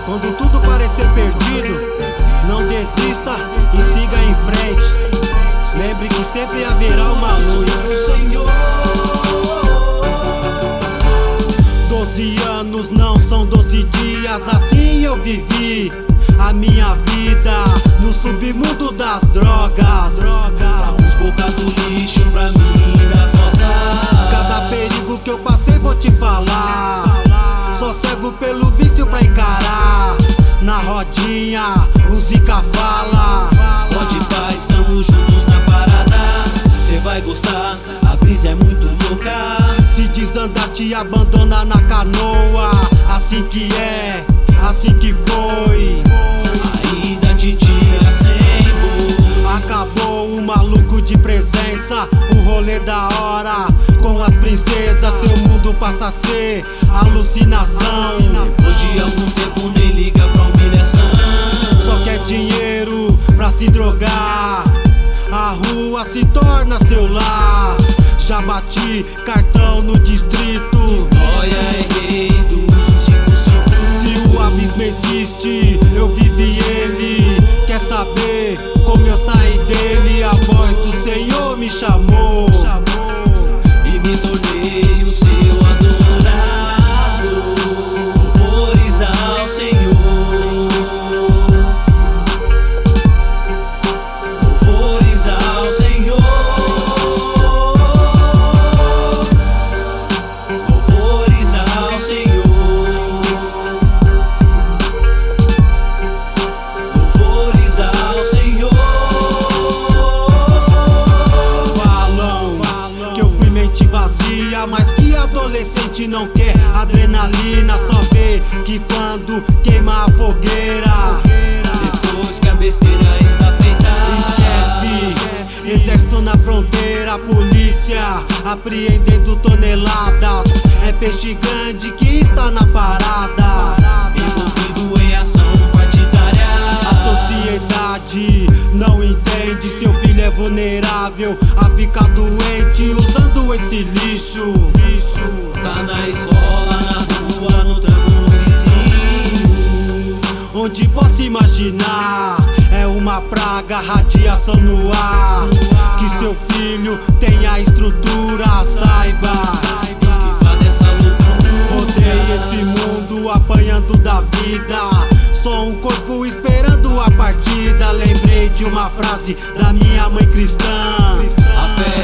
Quando tudo parecer perdido, não desista e siga em frente. Lembre que sempre haverá uma luz. 12 anos não são 12 dias, assim eu vivi a minha vida no submundo das drogas. Pra uns colocar do lixo, pra mim da fossa. Cada perigo que eu passei vou te falar. Sou cego pelo vício pra encarar. Na rodinha, o Zica fala. Pode pá, estamos juntos na parada. Cê vai gostar, a brisa é muito louca. Se desandar te abandona na canoa. Assim que é, assim que foi. Ainda te tira sem voo. Acabou o maluco de presença, o rolê da hora com as princesas. Seu mundo passa a ser alucinação. Depois de algum tempo nem liga pra humilhação. Só quer dinheiro pra se drogar. A rua se torna seu lar. Já bati cartão no distrito. Olha, é rei dos 55. Se o abismo existe, eu vivi ele. Quer saber como eu saí dele? A voz do Senhor me chamou E me tornei o seu adorado. Louvores ao Senhor. Louvores ao Senhor. Louvores ao Senhor. Louvores ao Senhor. Falam que eu fui mente vazia, mas que adolescente não quer adrenalina. Só vê que quando queima a fogueira, Depois que a besteira está feita, esquece. Exército na fronteira, polícia apreendendo toneladas. É peixe grande que está na parada, envolvido em ação partidária. a sociedade não entende. Seu filho é vulnerável a ficar doente usando esse lixo. Tá na escola, na rua, no trampo, no vizinho. Onde posso imaginar, é uma praga, radiação no ar. Que seu filho tenha estrutura, saiba. Esquivar dessa loucura. Rodei esse mundo apanhando da vida. Sou um corpo esperando a partida. Lembrei de uma frase da minha mãe cristã. A fé